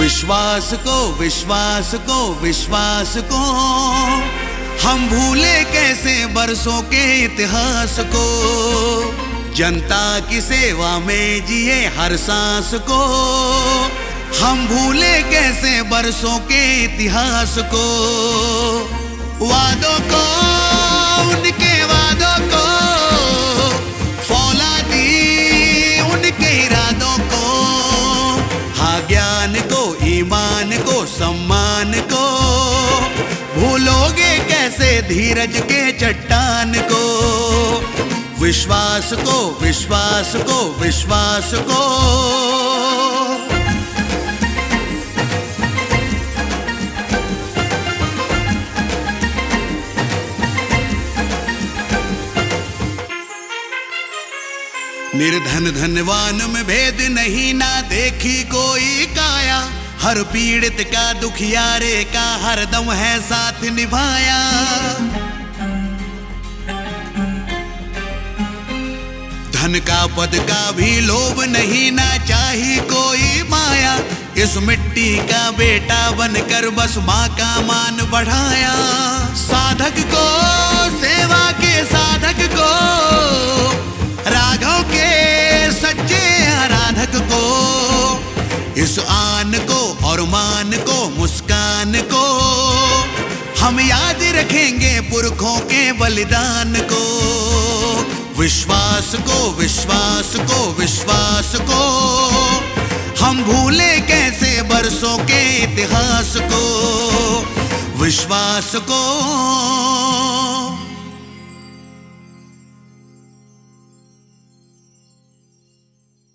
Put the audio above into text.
विश्वास को विश्वास को विश्वास को हम भूले कैसे बरसों के इतिहास को। जनता की सेवा में जिए हर सांस को हम भूले कैसे बरसों के इतिहास को। वादों को उनके वादों को फौलादी उनके इरादों को। हाँ ज्ञान को ईमान को सम्मान को भूलोगे कैसे धीरज के चट्टान को। विश्वास को विश्वास को विश्वास को। निर्धन धनवान में भेद नहीं ना देखी कोई काया। हर पीड़ित का दुखियारे का हरदम है साथ निभाया। धन का पद का भी लोभ नहीं ना चाहिए कोई माया। इस मिट्टी का बेटा बनकर बस माँ का मान बढ़ाया। साधक को सेवा के साधक को राघव के सच्चे आराधक को। इस आन को और मान को मुस्कान को हम याद रखेंगे पुरखों के बलिदान को। विश्वास को विश्वास को विश्वास को हम भूले कैसे बरसों के इतिहास को। विश्वास को